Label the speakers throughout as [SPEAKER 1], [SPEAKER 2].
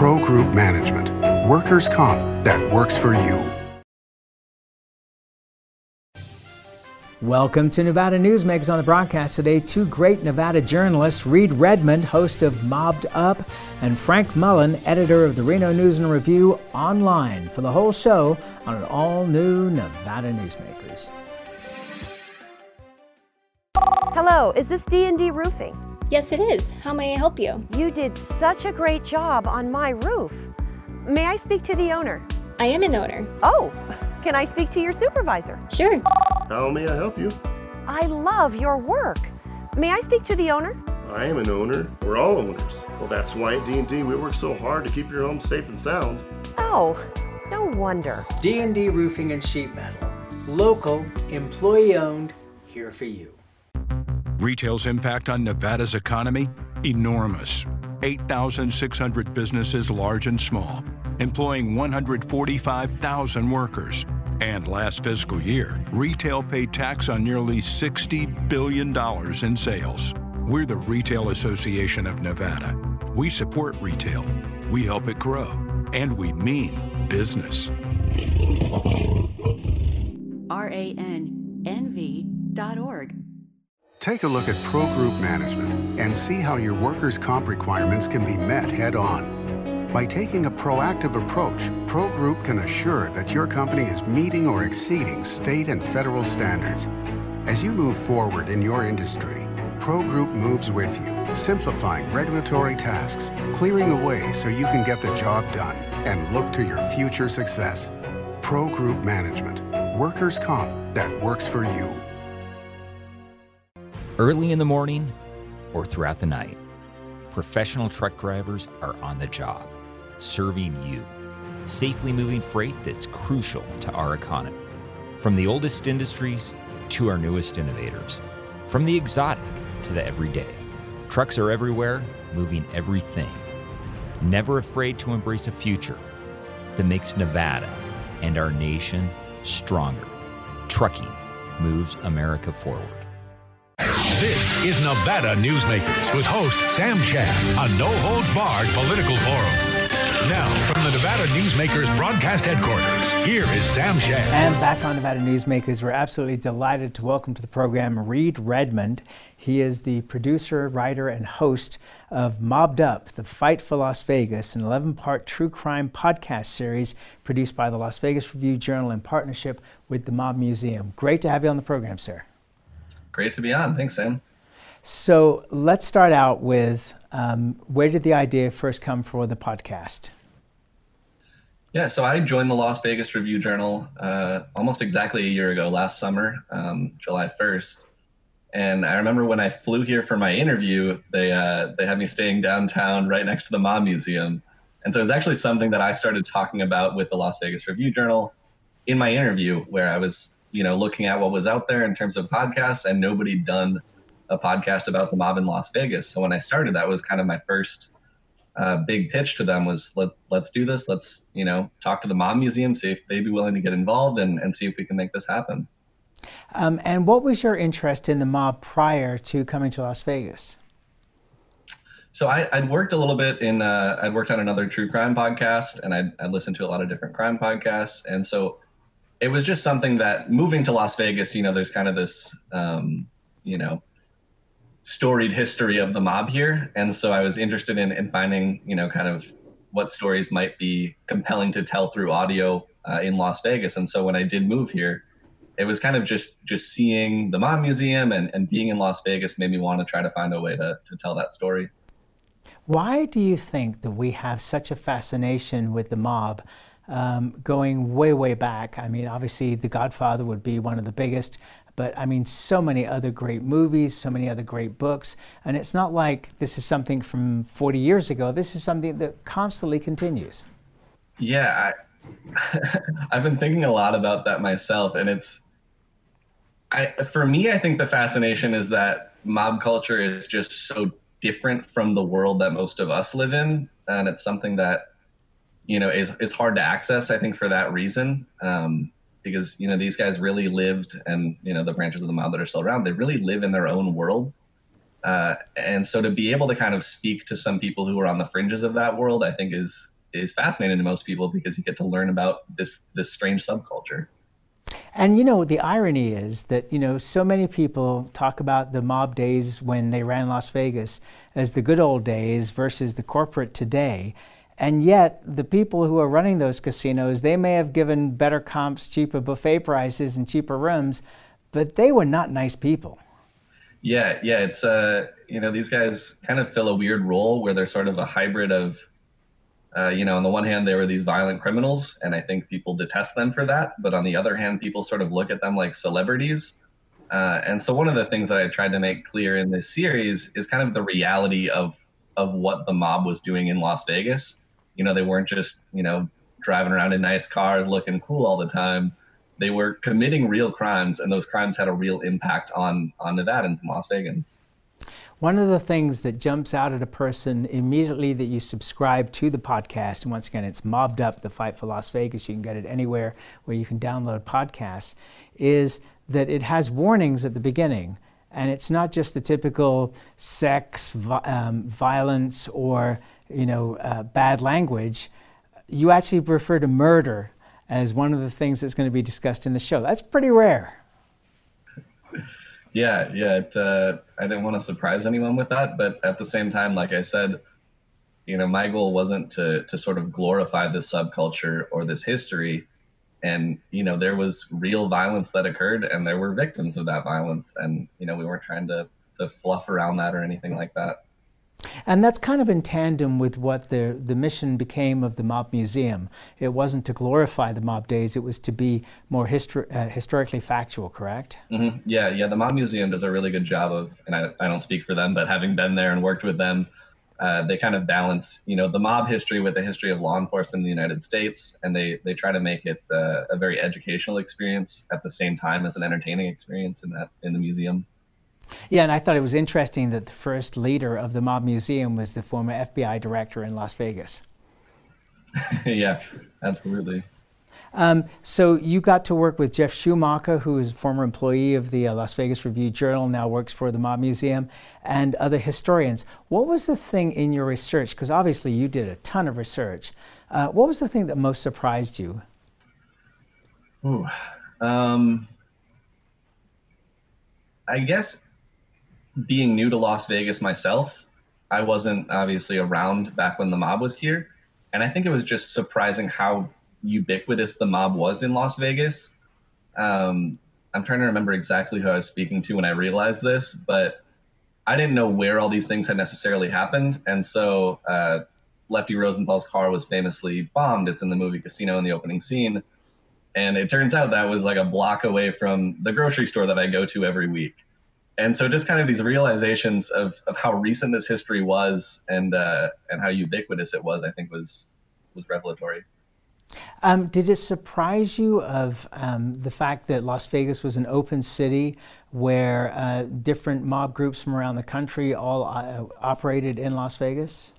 [SPEAKER 1] Pro Group Management. Workers' comp that works for you.
[SPEAKER 2] Welcome to Nevada Newsmakers. On the broadcast today, two great Nevada journalists, Reed Redmond, host of Mobbed Up, and Frank Mullen, editor of the Reno News and Review Online, for the whole show on an all-new Nevada Newsmakers.
[SPEAKER 3] Hello, is this D&D Roofing?
[SPEAKER 4] Yes, it is. How may I help you?
[SPEAKER 3] You did such a great job on my roof. May I speak to the owner?
[SPEAKER 4] I am an owner.
[SPEAKER 3] Oh, can I speak to your supervisor?
[SPEAKER 4] Sure.
[SPEAKER 5] How may I help you?
[SPEAKER 3] I love your work. May I speak to the owner?
[SPEAKER 5] I am an owner. We're all owners. Well, that's why at D&D we work so hard to keep your home safe and sound.
[SPEAKER 3] Oh, no wonder.
[SPEAKER 2] D&D Roofing and Sheet Metal. Local, employee-owned, here for you.
[SPEAKER 6] Retail's impact on Nevada's economy? Enormous. 8,600 businesses, large and small, employing 145,000 workers. And last fiscal year, retail paid tax on nearly $60 billion in sales. We're the Retail Association of Nevada. We support retail, we help it grow, and we mean business.
[SPEAKER 7] RANNV.org.
[SPEAKER 1] Take a look at Pro Group Management and see how your workers' comp requirements can be met head-on. By taking a proactive approach, Pro Group can assure that your company is meeting or exceeding state and federal standards. As you move forward in your industry, Pro Group moves with you, simplifying regulatory tasks, clearing the way so you can get the job done and look to your future success. Pro Group Management. Workers' comp that works for you.
[SPEAKER 8] Early in the morning or throughout the night, professional truck drivers are on the job, serving you, safely moving freight that's crucial to our economy. From the oldest industries to our newest innovators, from the exotic to the everyday, trucks are everywhere, moving everything. Never afraid to embrace a future that makes Nevada and our nation stronger. Trucking moves America forward.
[SPEAKER 9] This is Nevada Newsmakers with host Sam Shad, a no-holds-barred political forum. Now, from the Nevada Newsmakers broadcast headquarters, here is Sam Shad.
[SPEAKER 2] And back on Nevada Newsmakers, we're absolutely delighted to welcome to the program Reed Redmond. He is the producer, writer, and host of Mobbed Up, The Fight for Las Vegas, an 11-part true crime podcast series produced by the Las Vegas Review-Journal in partnership with the Mob Museum. Great to have you on the program, sir.
[SPEAKER 10] Great to be on. Thanks, Sam.
[SPEAKER 2] So let's start out with where did the idea first come for the podcast?
[SPEAKER 10] Yeah, so I joined the Las Vegas Review-Journal almost exactly a year ago, last summer, July 1st. And I remember when I flew here for my interview, they had me staying downtown right next to the Mob Museum. And so it was actually something that I started talking about with the Las Vegas Review-Journal in my interview, where I was looking at what was out there in terms of podcasts, and nobody done a podcast about the mob in Las Vegas. So when I started, that was kind of my first big pitch to them was let's do this. Let's, talk to the Mob Museum, see if they'd be willing to get involved and see if we can make this happen.
[SPEAKER 2] And what was your interest in the mob prior to coming to Las Vegas?
[SPEAKER 10] So I'd worked a little bit I'd worked on another true crime podcast, and I'd listened to a lot of different crime podcasts. And so it was just something that moving to Las Vegas, there's kind of this, storied history of the mob here. And so I was interested in finding, kind of what stories might be compelling to tell through audio in Las Vegas. And so when I did move here, it was kind of just seeing the Mob Museum and being in Las Vegas made me want to try to find a way to tell that story.
[SPEAKER 2] Why do you think that we have such a fascination with the mob? Going way, way back. I mean, obviously, The Godfather would be one of the biggest, but I mean, so many other great movies, so many other great books. And it's not like this is something from 40 years ago. This is something that constantly continues.
[SPEAKER 10] Yeah, I've been thinking a lot about that myself. And for me, I think the fascination is that mob culture is just so different from the world that most of us live in. And it's something that is hard to access, I think, for that reason, because, these guys really lived, and, the branches of the mob that are still around, they really live in their own world. And so to be able to kind of speak to some people who are on the fringes of that world, I think is fascinating to most people, because you get to learn about this strange subculture.
[SPEAKER 2] And the irony is that, so many people talk about the mob days when they ran Las Vegas as the good old days versus the corporate today. And yet the people who are running those casinos, they may have given better comps, cheaper buffet prices and cheaper rooms, but they were not nice people.
[SPEAKER 10] Yeah. It's, these guys kind of fill a weird role where they're sort of a hybrid of, on the one hand, they were these violent criminals, and I think people detest them for that. But on the other hand, people sort of look at them like celebrities. And so one of the things that I tried to make clear in this series is kind of the reality of what the mob was doing in Las Vegas. They weren't just, driving around in nice cars looking cool all the time. They were committing real crimes, and those crimes had a real impact on Nevadans and Las Vegans.
[SPEAKER 2] One of the things that jumps out at a person immediately that you subscribe to the podcast, and once again, it's Mobbed Up, The Fight for Las Vegas. You can get it anywhere where you can download podcasts, is that it has warnings at the beginning. And it's not just the typical sex, violence, or bad language. You actually refer to murder as one of the things that's going to be discussed in the show. That's pretty rare.
[SPEAKER 10] Yeah. I didn't want to surprise anyone with that, but at the same time, like I said, my goal wasn't to sort of glorify this subculture or this history. And, there was real violence that occurred, and there were victims of that violence. And, we weren't trying to fluff around that or anything like that.
[SPEAKER 2] And that's kind of in tandem with what the mission became of the Mob Museum. It wasn't to glorify the mob days, it was to be more historically factual, correct?
[SPEAKER 10] Mm-hmm. Yeah, the Mob Museum does a really good job of, and I don't speak for them, but having been there and worked with them, they kind of balance, the mob history with the history of law enforcement in the United States, and they try to make it a very educational experience at the same time as an entertaining experience in the museum.
[SPEAKER 2] Yeah, and I thought it was interesting that the first leader of the Mob Museum was the former FBI director in Las Vegas.
[SPEAKER 10] Yeah, absolutely.
[SPEAKER 2] So you got to work with Jeff Schumacher, who is a former employee of the Las Vegas Review-Journal, now works for the Mob Museum, and other historians. What was the thing in your research? Because obviously you did a ton of research. What was the thing that most surprised you?
[SPEAKER 10] I guess being new to Las Vegas myself, I wasn't obviously around back when the mob was here. And I think it was just surprising how ubiquitous the mob was in Las Vegas. I'm trying to remember exactly who I was speaking to when I realized this, but I didn't know where all these things had necessarily happened. And so Lefty Rosenthal's car was famously bombed. It's in the movie Casino in the opening scene. And it turns out that was like a block away from the grocery store that I go to every week. And so just kind of these realizations of how recent this history was and how ubiquitous it was, I think was revelatory.
[SPEAKER 2] Did it surprise you of the fact that Las Vegas was an open city where different mob groups from around the country all operated in Las Vegas?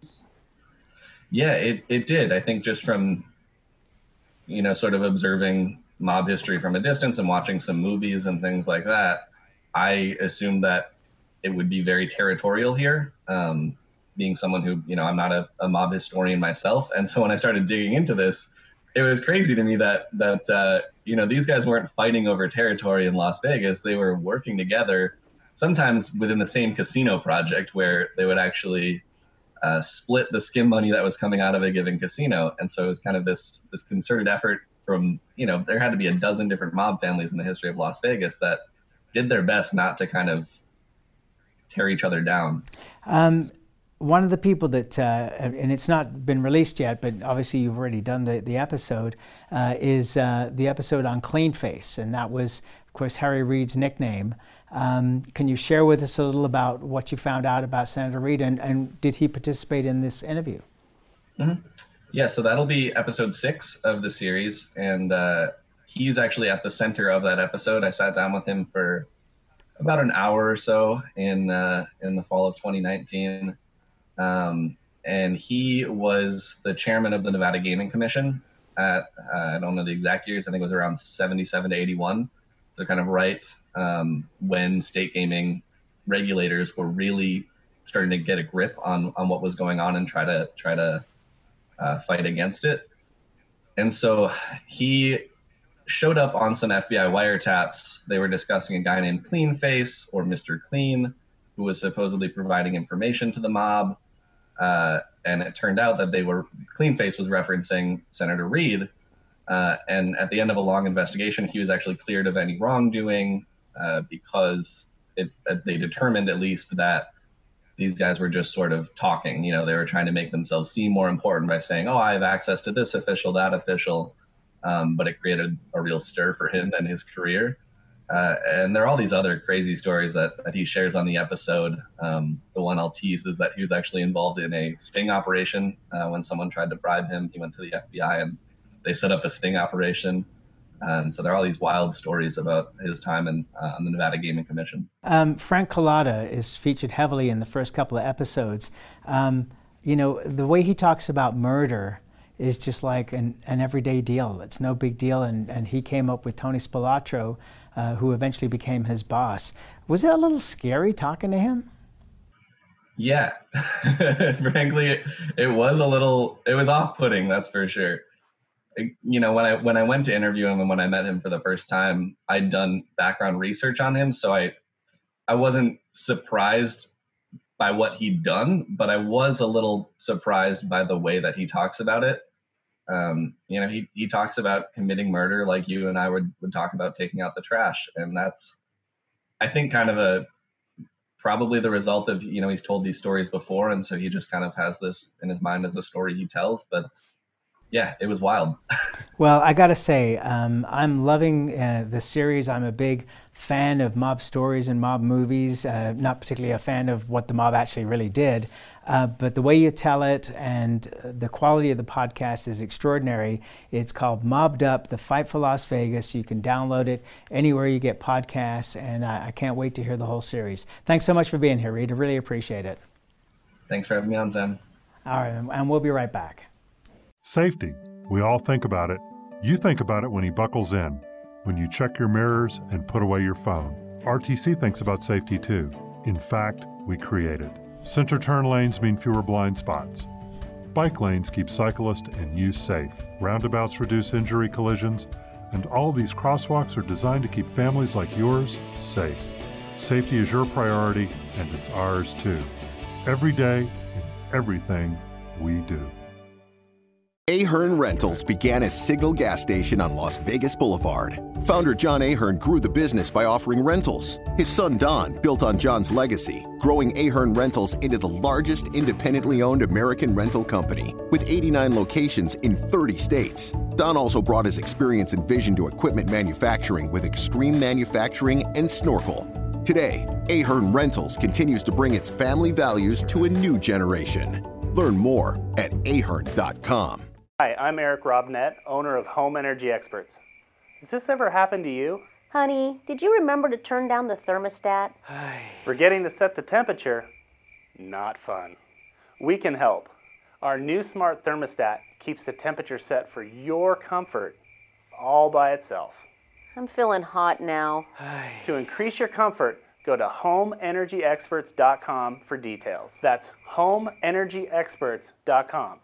[SPEAKER 10] Yeah, it did. I think just from, sort of observing mob history from a distance and watching some movies and things like that, I assumed that it would be very territorial here, being someone who, I'm not a mob historian myself. And so when I started digging into this, it was crazy to me that these guys weren't fighting over territory in Las Vegas. They were working together, sometimes within the same casino project, where they would actually split the skim money that was coming out of a given casino. And so it was kind of this concerted effort from, there had to be a dozen different mob families in the history of Las Vegas that did their best not to kind of tear each other down.
[SPEAKER 2] One of the people that, and it's not been released yet, but obviously you've already done the episode, is the episode on Cleanface. And that was, of course, Harry Reid's nickname. Can you share with us a little about what you found out about Senator Reid, and did he participate in this interview?
[SPEAKER 10] Mm-hmm. Yeah, so that'll be episode 6 of the series. And he's actually at the center of that episode. I sat down with him for about an hour or so in the fall of 2019. And he was the chairman of the Nevada Gaming Commission at, I don't know the exact years, I think it was around 77 to 81. So kind of right when state gaming regulators were really starting to get a grip on what was going on and try to fight against it. And so he showed up on some FBI wiretaps. They were discussing a guy named Cleanface, or Mr. Clean, who was supposedly providing information to the mob. And it turned out that Cleanface was referencing Senator Reid. And at the end of a long investigation, he was actually cleared of any wrongdoing because they determined at least that these guys were just sort of talking. You know, they were trying to make themselves seem more important by saying, oh, I have access to this official, that official. But it created a real stir for him and his career. And there are all these other crazy stories that he shares on the episode. The one I'll tease is that he was actually involved in a sting operation. When someone tried to bribe him, he went to the FBI and they set up a sting operation. And so there are all these wild stories about his time on the Nevada Gaming Commission.
[SPEAKER 2] Frank Collada is featured heavily in the first couple of episodes. You know, the way he talks about murder is just like an everyday deal. It's no big deal. And he came up with Tony Spilatro, who eventually became his boss. Was it a little scary talking to him?
[SPEAKER 10] Yeah, frankly, it was off-putting, that's for sure. You know, when I went to interview him and when I met him for the first time, I'd done background research on him, so I wasn't surprised by what he'd done, but I was a little surprised by the way that he talks about it. You know, he talks about committing murder like you and I would talk about taking out the trash, and that's, I think, kind of probably the result of, you know, he's told these stories before, and so he just kind of has this in his mind as a story he tells. But yeah, it was wild.
[SPEAKER 2] Well, I got to say, I'm loving the series. I'm a big fan of mob stories and mob movies, not particularly a fan of what the mob actually really did, but the way you tell it and the quality of the podcast is extraordinary. It's called Mobbed Up, The Fight for Las Vegas. You can download it anywhere you get podcasts, and I can't wait to hear the whole series. Thanks so much for being here, Reid. I really appreciate it.
[SPEAKER 10] Thanks for having me on, Sam.
[SPEAKER 2] All right, and we'll be right back.
[SPEAKER 11] Safety. We all think about it. You think about it when he buckles in, when you check your mirrors and put away your phone. RTC thinks about safety too. In fact, we create it. Center turn lanes mean fewer blind spots. Bike lanes keep cyclists and you safe. Roundabouts reduce injury collisions, and all these crosswalks are designed to keep families like yours safe. Safety is your priority, and it's ours too. Every day, in everything we do.
[SPEAKER 12] Ahern Rentals began as Signal Gas Station on Las Vegas Boulevard. Founder John Ahern grew the business by offering rentals. His son Don built on John's legacy, growing Ahern Rentals into the largest independently owned American rental company, with 89 locations in 30 states. Don also brought his experience and vision to equipment manufacturing with Extreme Manufacturing and Snorkel. Today, Ahern Rentals continues to bring its family values to a new generation. Learn more at ahern.com.
[SPEAKER 13] Hi, I'm Eric Robnett, owner of Home Energy Experts. Has this ever happened to you?
[SPEAKER 3] Honey, did you remember to turn down the thermostat?
[SPEAKER 13] Forgetting to set the temperature? Not fun. We can help. Our new smart thermostat keeps the temperature set for your comfort all by itself.
[SPEAKER 3] I'm feeling hot now.
[SPEAKER 13] To increase your comfort, go to homeenergyexperts.com for details. That's homeenergyexperts.com.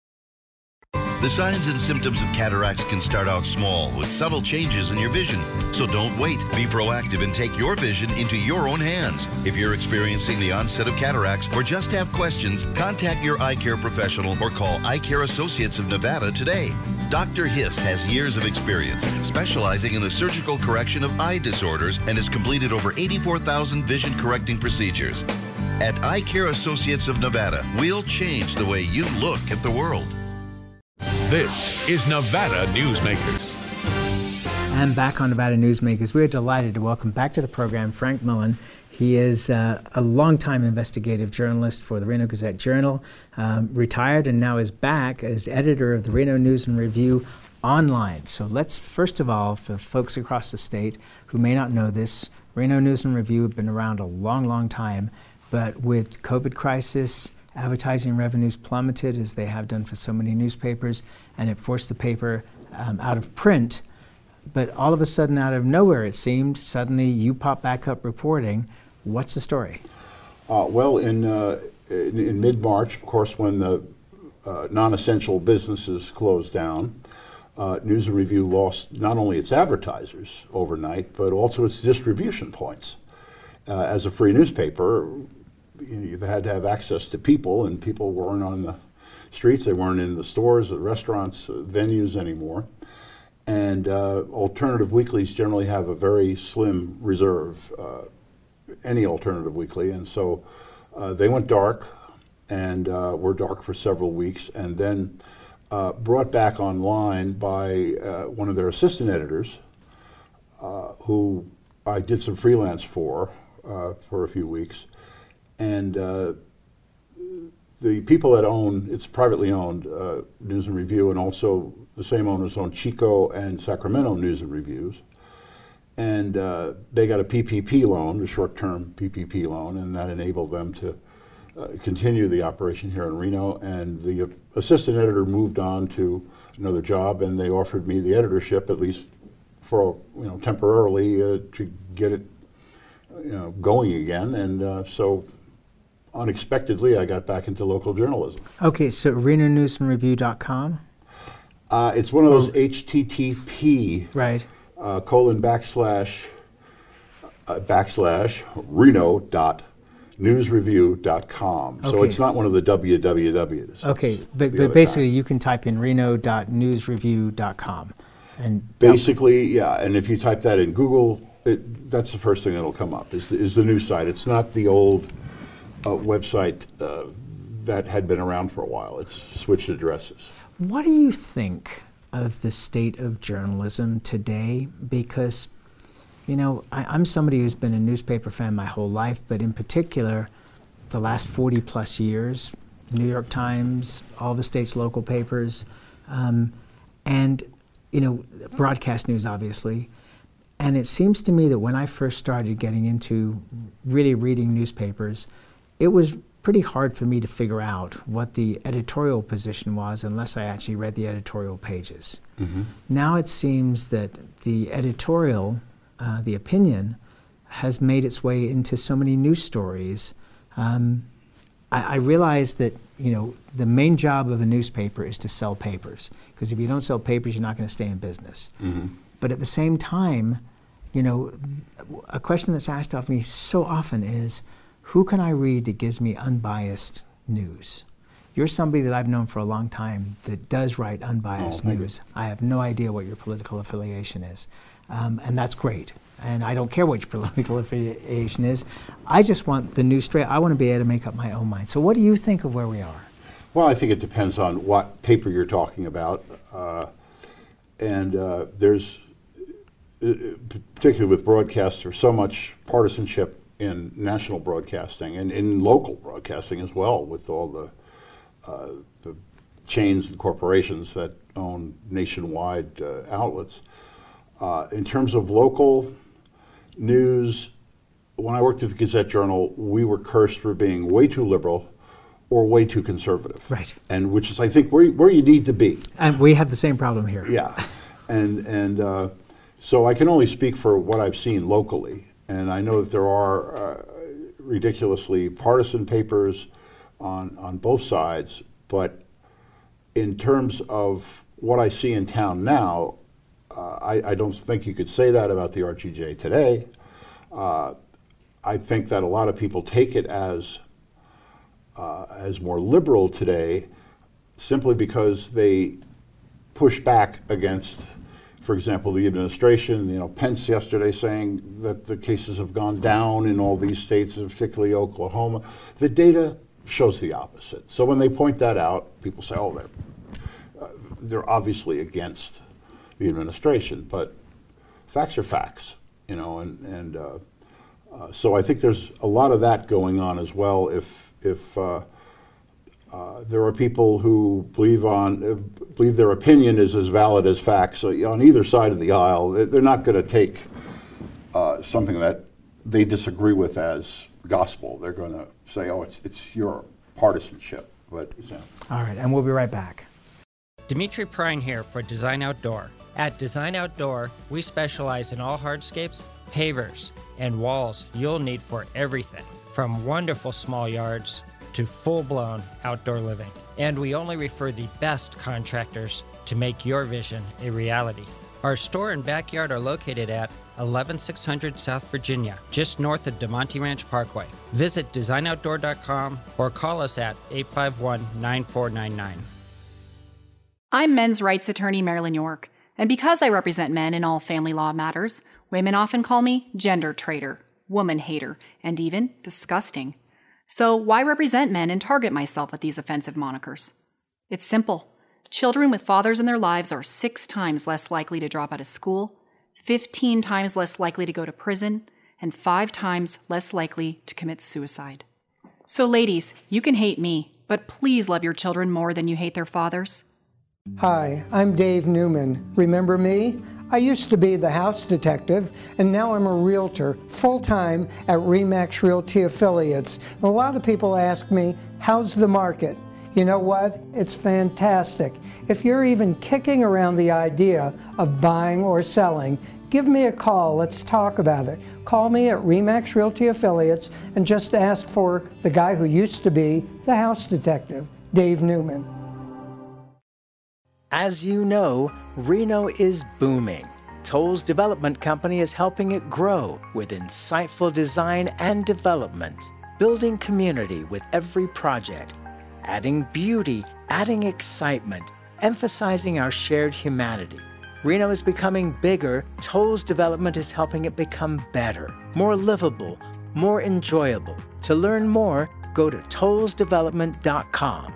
[SPEAKER 14] The signs and symptoms of cataracts can start out small with subtle changes in your vision. So don't wait. Be proactive and take your vision into your own hands. If you're experiencing the onset of cataracts or just have questions, contact your eye care professional or call Eye Care Associates of Nevada today. Dr. Hiss has years of experience specializing in the surgical correction of eye disorders and has completed over 84,000 vision correcting procedures. At Eye Care Associates of Nevada, we'll change the way you look at the world.
[SPEAKER 9] This is Nevada Newsmakers.
[SPEAKER 2] And back on Nevada Newsmakers, we're delighted to welcome back to the program Frank Millen. He is a longtime investigative journalist for the Reno Gazette-Journal, retired and now is back as editor of the Reno News and Review online. So let's, first of all, for folks across the state who may not know this, Reno News and Review have been around a long, long time, but with COVID crisis, advertising revenues plummeted, as they have done for so many newspapers, and it forced the paper out of print. But all of a sudden, out of nowhere, it seemed, suddenly you pop back up reporting. What's the story?
[SPEAKER 15] Well, in mid-March, of course, when the non-essential businesses closed down, News and Review lost not only its advertisers overnight, but also its distribution points. As a free newspaper, you had to have access to people, and people weren't on the streets. They weren't in the stores, the restaurants, venues anymore. And alternative weeklies generally have a very slim reserve, any alternative weekly. And so they went dark and were dark for several weeks, and then brought back online by one of their assistant editors, who I did some freelance for a few weeks. And the people that own, it's privately owned, News and Review, and also the same owners own Chico and Sacramento News and Reviews. And they got a PPP loan, a short-term PPP loan, and that enabled them to continue the operation here in Reno. And the assistant editor moved on to another job, and they offered me the editorship, at least for temporarily, to get it going again. And so unexpectedly, I got back into local journalism.
[SPEAKER 2] Okay, so RenoNewsandReview.com?
[SPEAKER 15] It's one of those HTTP
[SPEAKER 2] right.
[SPEAKER 15] //Reno.newsreview.com. So it's not one of the wwws.
[SPEAKER 2] Okay, but basically you can type in Reno.newsreview.com. And
[SPEAKER 15] basically, yeah, and if you type that in Google, that's the first thing that'll come up, is the new site. It's not the old website that had been around for a while. It's switched addresses.
[SPEAKER 2] What do you think of the state of journalism today? Because, I'm somebody who's been a newspaper fan my whole life, but in particular, the last 40 plus years, New York Times, all the state's local papers, and, broadcast news, obviously. And it seems to me that when I first started getting into really reading newspapers, it was pretty hard for me to figure out what the editorial position was unless I actually read the editorial pages. Mm-hmm. Now it seems that the editorial, the opinion, has made its way into so many news stories. I realize that the main job of a newspaper is to sell papers, because if you don't sell papers, you're not going to stay in business. Mm-hmm. But at the same time, a question that's asked of me so often is, who can I read that gives me unbiased news? You're somebody that I've known for a long time that does write unbiased news. I have no idea what your political affiliation is, and that's great. And I don't care what your political affiliation is. I just want the news straight. I want to be able to make up my own mind. So what do you think of where we are?
[SPEAKER 15] Well, I think it depends on what paper you're talking about. There's, particularly with broadcasts, there's so much partisanship in national broadcasting and in local broadcasting as well, with all the chains and corporations that own nationwide outlets. In terms of local news, when I worked at the Gazette-Journal, we were cursed for being way too liberal or way too conservative.
[SPEAKER 2] Right.
[SPEAKER 15] And which is, I think, where you need to be.
[SPEAKER 2] And we have the same problem here.
[SPEAKER 15] Yeah. And so I can only speak for what I've seen locally. And I know that there are ridiculously partisan papers on both sides, but in terms of what I see in town now, I don't think you could say that about the RTJ today. I think that a lot of people take it as more liberal today, simply because they push back against, for example, the administration. Pence yesterday saying that the cases have gone down in all these states, particularly Oklahoma. The data shows the opposite. So when they point that out, people say, oh, they're obviously against the administration, but facts are facts, so I think there's a lot of that going on as well. If there are people who believe their opinion is as valid as facts, so on either side of the aisle, they're not going to take something that they disagree with as gospel. They're going to say, oh, it's your partisanship. But
[SPEAKER 2] all right, and we'll be right back.
[SPEAKER 16] Dimitri Prine here for Design Outdoor. At Design Outdoor, we specialize in all hardscapes, pavers, and walls you'll need for everything, from wonderful small yards to full-blown outdoor living. And we only refer the best contractors to make your vision a reality. Our store and backyard are located at 11600 South Virginia, just north of DeMonte Ranch Parkway. Visit designoutdoor.com or call us at 851-9499.
[SPEAKER 17] I'm men's rights attorney Marilyn York, and because I represent men in all family law matters, women often call me gender traitor, woman hater, and even disgusting. So why represent men and target myself with these offensive monikers? It's simple. Children with fathers in their lives are 6 times less likely to drop out of school, 15 times less likely to go to prison, and 5 times less likely to commit suicide. So ladies, you can hate me, but please love your children more than you hate their fathers.
[SPEAKER 18] Hi, I'm Dave Newman. Remember me? I used to be the house detective, and now I'm a realtor, full-time at RE/MAX Realty Affiliates. A lot of people ask me, how's the market? You know what? It's fantastic. If you're even kicking around the idea of buying or selling, give me a call. Let's talk about it. Call me at RE/MAX Realty Affiliates and just ask for the guy who used to be the house detective, Dave Newman.
[SPEAKER 2] As you know, Reno is booming. Toll's Development Company is helping it grow with insightful design and development, building community with every project, adding beauty, adding excitement, emphasizing our shared humanity. Reno is becoming bigger. Toll's Development is helping it become better, more livable, more enjoyable. To learn more, go to tollsdevelopment.com.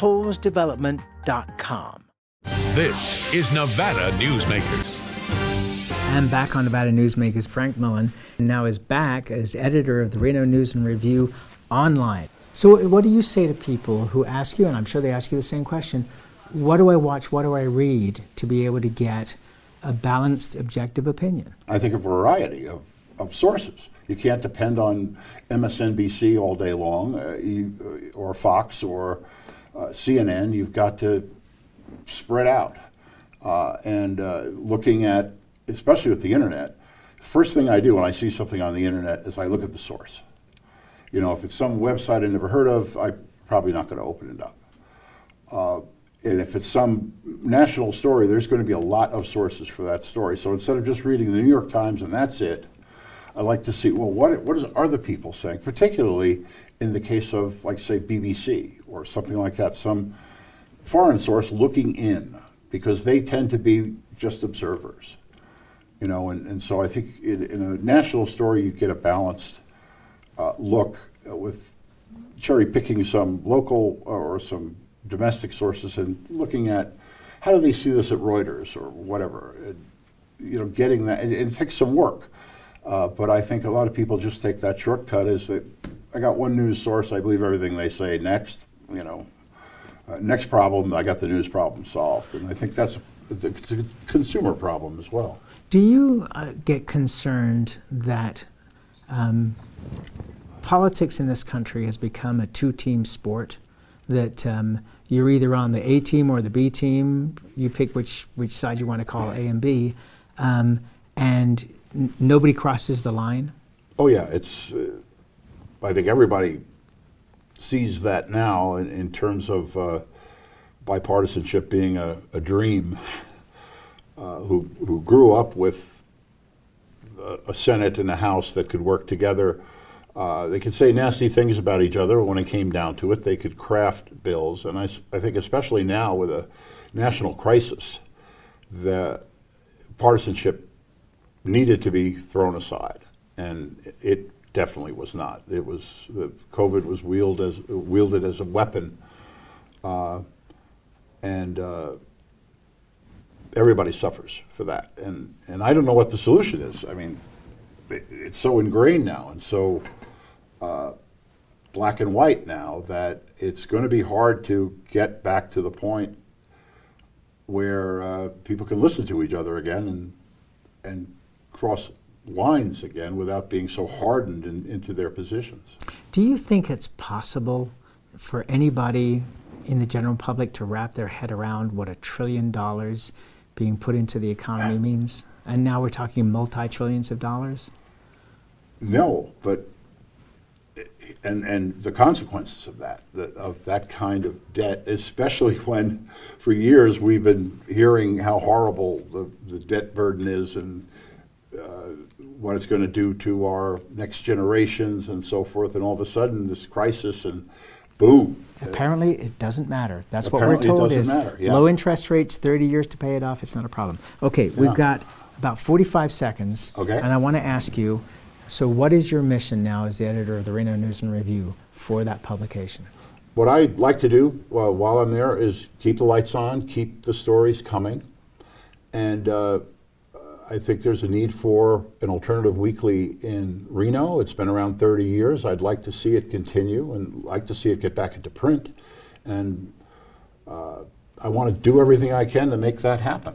[SPEAKER 2] tollsdevelopment.com.
[SPEAKER 9] This is Nevada Newsmakers.
[SPEAKER 2] I'm back on Nevada Newsmakers. Frank Millen now is back as editor of the Reno News and Review online. So what do you say to people who ask you, and I'm sure they ask you the same question, what do I watch, what do I read to be able to get a balanced, objective opinion?
[SPEAKER 15] I think a variety of sources. You can't depend on MSNBC all day long, or Fox, or CNN. You've got to spread out. And looking at, especially with the internet, the first thing I do when I see something on the internet is I look at the source. You know, if it's some website I never heard of, I'm probably not going to open it up. And if it's some national story, there's going to be a lot of sources for that story. So instead of just reading the New York Times and that's it, I like to see, well, what is other people saying, particularly in the case of, like, say, BBC or something like that, some foreign source looking in, because they tend to be just observers. You know, and so I think in a national story, you get a balanced look with cherry picking some local or some domestic sources and looking at how do they see this at Reuters or whatever. You know, getting that, it takes some work. But I think a lot of people just take that shortcut as that I got one news source, I believe everything they say. Next, you know, next problem, I got the news problem solved. And I think that's it's a consumer problem as well.
[SPEAKER 2] Do you get concerned that politics in this country has become a two-team sport? That you're either on the A team or the B team. You pick which side you want to call A and B, and nobody crosses the line?
[SPEAKER 15] Oh yeah, it's. I think everybody sees that now in terms of bipartisanship being a dream. Who grew up with a Senate and a House that could work together. They could say nasty things about each other, but when it came down to it, they could craft bills. And I think especially now with a national crisis, the partisanship needed to be thrown aside, and it definitely was not. It was COVID was wielded as a weapon, and everybody suffers for that. And I don't know what the solution is. I mean, it's so ingrained now and so black and white now that it's going to be hard to get back to the point where people can listen to each other again and cross lines again without being so hardened into their positions.
[SPEAKER 2] Do you think it's possible for anybody in the general public to wrap their head around what $1 trillion being put into the economy means? And now we're talking multi-trillions of dollars?
[SPEAKER 15] No, but and the consequences of that kind of debt, especially when for years we've been hearing how horrible the debt burden is and what it's going to do to our next generations and so forth, and all of a sudden this crisis and boom.
[SPEAKER 2] Apparently it doesn't matter. That's what we're told is low interest rates, 30 years to pay it off, it's not a problem. Okay, we've got about 45 seconds, and I want to ask you, so what is your mission now as the editor of the Reno News and Review for that publication?
[SPEAKER 15] What I'd like to do while I'm there is keep the lights on, keep the stories coming, and I think there's a need for an alternative weekly in Reno. It's been around 30 years. I'd like to see it continue and like to see it get back into print, and I want to do everything I can to make that happen.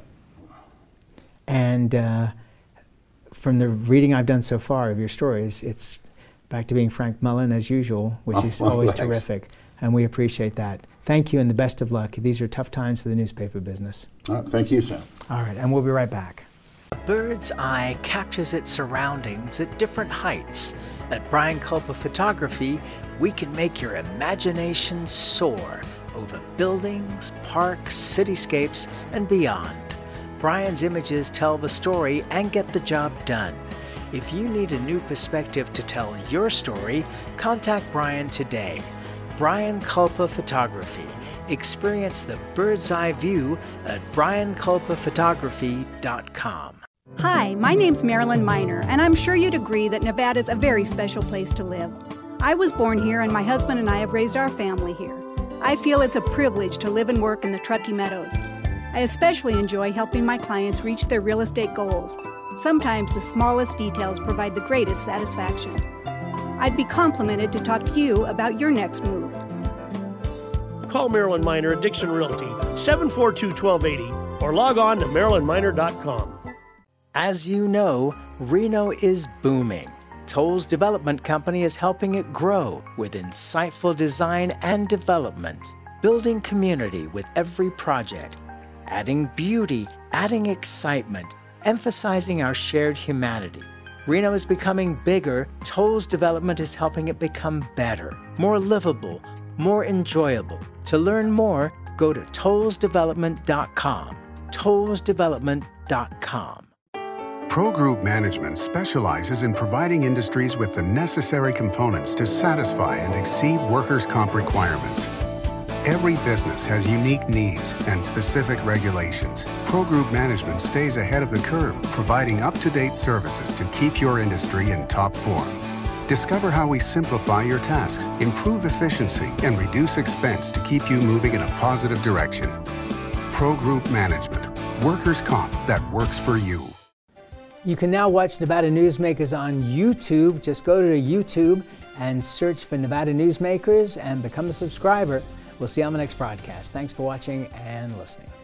[SPEAKER 2] And from the reading I've done so far of your stories, it's back to being Frank Mullen as usual, which is always terrific, and we appreciate that. Thank you and the best of luck. These are tough times for the newspaper business.
[SPEAKER 15] Thank you, Sam.
[SPEAKER 2] All right, and we'll be right back. A bird's eye captures its surroundings at different heights. At Brian Culpa Photography, we can make your imagination soar over buildings, parks, cityscapes, and beyond. Brian's images tell the story and get the job done. If you need a new perspective to tell your story, contact Brian today. Brian Culpa Photography. Experience the bird's eye view at brianculpaphotography.com.
[SPEAKER 19] Hi, my name's Marilyn Miner, and I'm sure you'd agree that Nevada's a very special place to live. I was born here, and my husband and I have raised our family here. I feel it's a privilege to live and work in the Truckee Meadows. I especially enjoy helping my clients reach their real estate goals. Sometimes the smallest details provide the greatest satisfaction. I'd be complimented to talk to you about your next move.
[SPEAKER 20] Call Marilyn Miner at Dixon Realty, 742-1280, or log on to marilynminer.com.
[SPEAKER 2] As you know, Reno is booming. Toll's Development Company is helping it grow with insightful design and development, building community with every project, adding beauty, adding excitement, emphasizing our shared humanity. Reno is becoming bigger. Toll's Development is helping it become better, more livable, more enjoyable. To learn more, go to tollsdevelopment.com. tollsdevelopment.com.
[SPEAKER 1] Pro Group Management specializes in providing industries with the necessary components to satisfy and exceed workers' comp requirements. Every business has unique needs and specific regulations. Pro Group Management stays ahead of the curve, providing up-to-date services to keep your industry in top form. Discover how we simplify your tasks, improve efficiency, and reduce expense to keep you moving in a positive direction. Pro Group Management. Workers' comp that works for you.
[SPEAKER 2] You can now watch Nevada Newsmakers on YouTube. Just go to YouTube and search for Nevada Newsmakers and become a subscriber. We'll see you on the next broadcast. Thanks for watching and listening.